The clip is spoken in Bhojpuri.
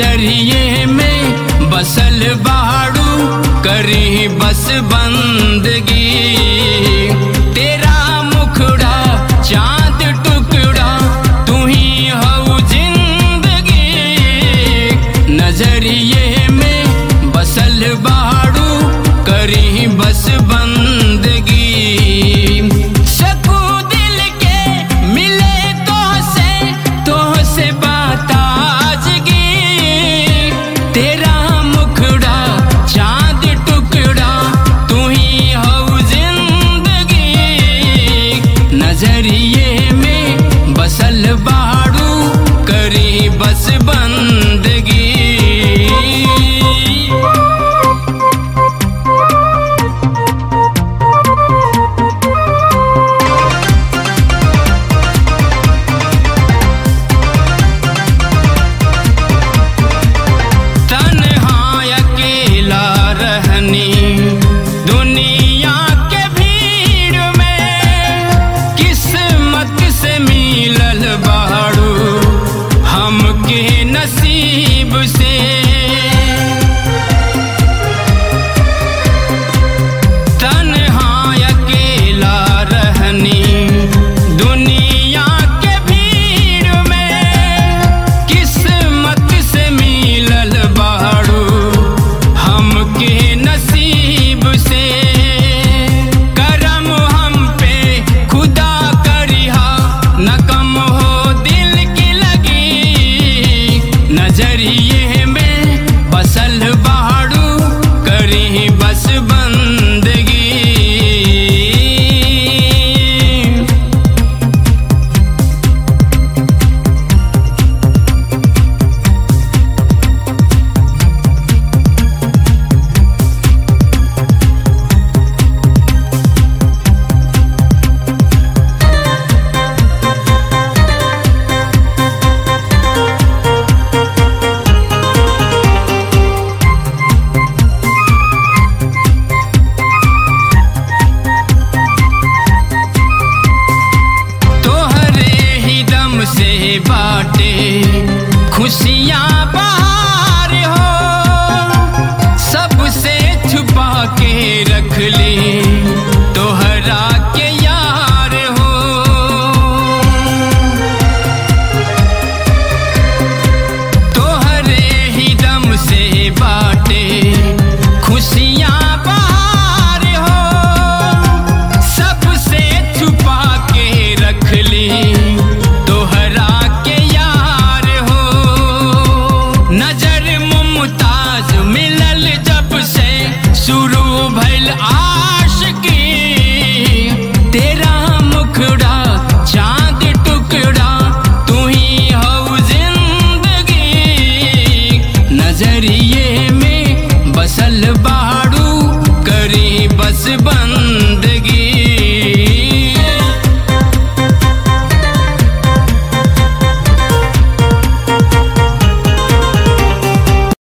नजरिए में बसल बाड़ू करी बस बंदगी तेरा मुखड़ा चांद टुकड़ा तू ही हऊ जिंदगी नजरिए में बसल बाड़ू करी बस बंदगी नजरिए में बसल बाड़ू करी बस बंदगी तन्हा अकेला रहनी दुनिया के भीड़ में किस्मत से मिलल बाड़ू हमके नसीब से